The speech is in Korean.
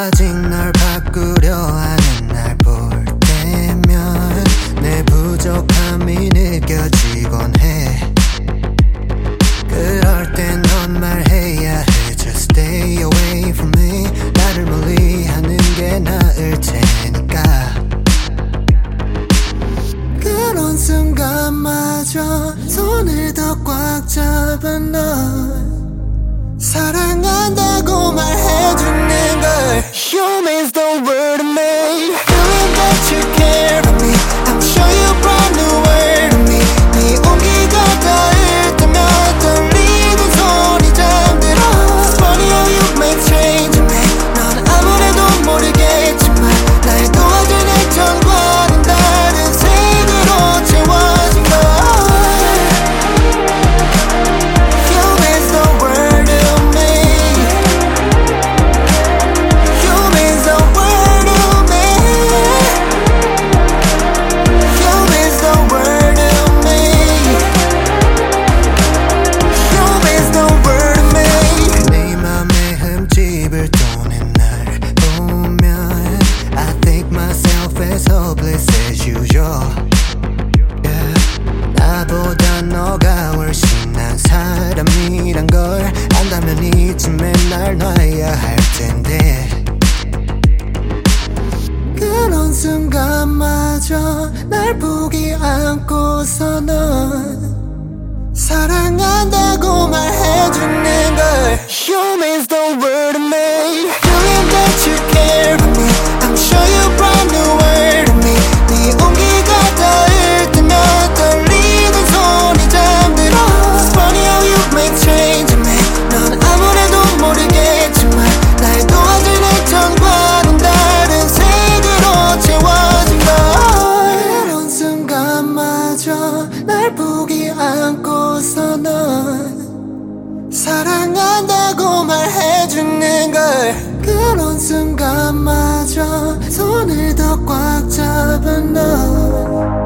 아직 널 바꾸려 하는 날 볼 때면 내 부족함이 느껴지곤 해. 그럴 땐 넌 말해야 해. Just stay away from me. 나를 멀리 하는 게 나을 테니까. 그런 순간마저 손을 더 꽉 잡은 널 사랑한다고 말해주는 걸. You mean the world to me. Feeling that you care about me. I'm sure you brought new world to me. 네 온기가 닿을 때면 떨리는 손이 잠들어. It's funny how you make change in me. 넌 아무래도 모르겠지만 날 도와준 애정과는 다른 색으로 채워진 걸. You mean the world to me. You mean the world to me. You mean the world to me. You mean the world to me. 네 맘에 흠집을 도는 날 보면 I think myself as hopeless as usual. 나보다 너가 훨씬 난 사람이란 걸 안다면 이쯤에 날 놔야 할 텐데. 그런 순간마저 날 포기 않고서 넌 사랑한다고 말해주는 걸. You mean the world to me. Feeling that you care about me. I'm sure you brought new world to me. 네 온기가 닿을 때면 떨리는 손이 잠들어. It's funny how you make change in me. 넌 아무래도 모르겠지만 날 도와준 애정과는 다른 색으로 채워진 걸. 그런 순간마저 날 포기 않고서 넌 사랑한다고 말해주는 걸. 그런 순간마저 손을 더 꽉 잡은 널